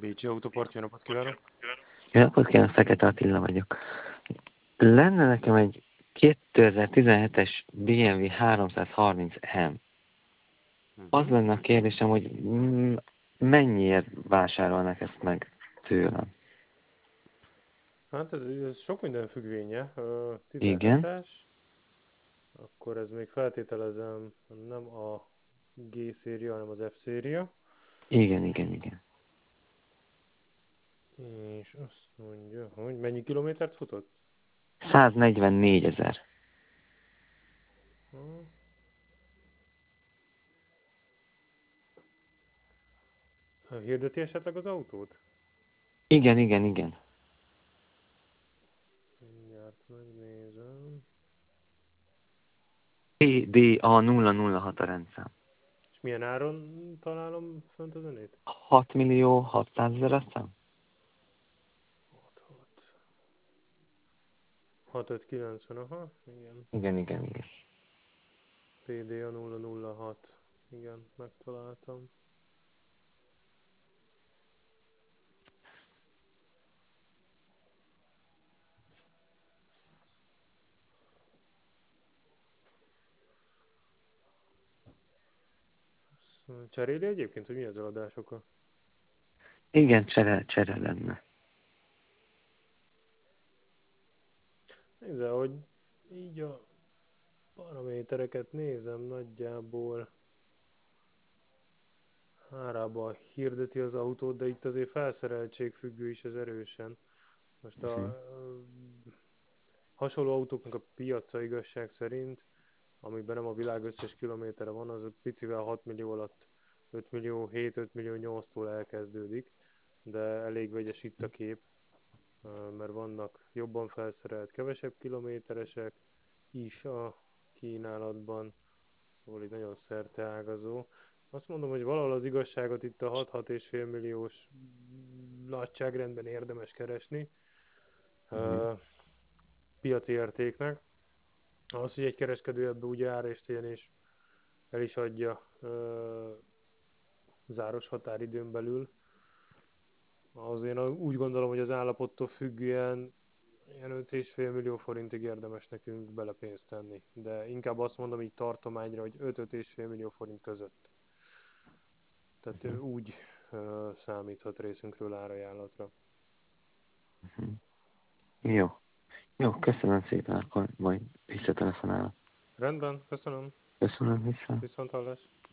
Bécsi Autopart, jó napot kívánok! Jó napot kívánok, Fekete Attila vagyok. Lenne nekem egy 2017-es BMW 330M. Az lenne a kérdésem, hogy mennyiért vásárolnak ezt meg tőlem? Hát ez sok minden függvénye. Igen, 17-es, akkor ez még feltételezem nem a G széria, hanem az F széria. igen. És azt mondja, hogy mennyi kilométert futott? 144 000. Ha, hirdeti esetleg az autót? Igen. Mindjárt megnézem. PDA 006 a rendszám. És milyen áron találom fönt a zenét? 6 millió 600 000, azt hiszem? 6590, aha, igen. Igen. PDA 006, igen, megtaláltam. Cseréli egyébként, hogy mi az eladásokkal? Igen, csere lenne. Nézze, hogy így a paramétereket nézem, nagyjából árába hirdeti az autót, de itt azért felszereltség függő is ez erősen. Most a hasonló autóknak a piaca igazság szerint, amiben nem a világ összes kilométere van, az picivel 6 millió alatt 5 millió 7, 5 millió 8-tól elkezdődik, de elég vegyes itt a kép, mert vannak jobban felszerelt, kevesebb kilométeresek is a kínálatban, szóval így nagyon szerteágazó. Azt mondom, hogy valahol az igazságot itt a 6-6,5 milliós nagyságrendben érdemes keresni piaci értéknek. Az, hogy egy kereskedő ebbe úgy árést ilyen és el is adja záros határidőn belül, az én úgy gondolom, hogy az állapottól függően ilyen 5,5 millió forintig érdemes nekünk bele pénzt tenni. De inkább azt mondom így tartományra, hogy 5-5,5 millió forint között. Tehát úgy számíthat részünkről árajánlatra. Jó, köszönöm szépen, akkor majd visszatelefonálok. Rendben, köszönöm. Köszönöm vissza. Viszonthallás.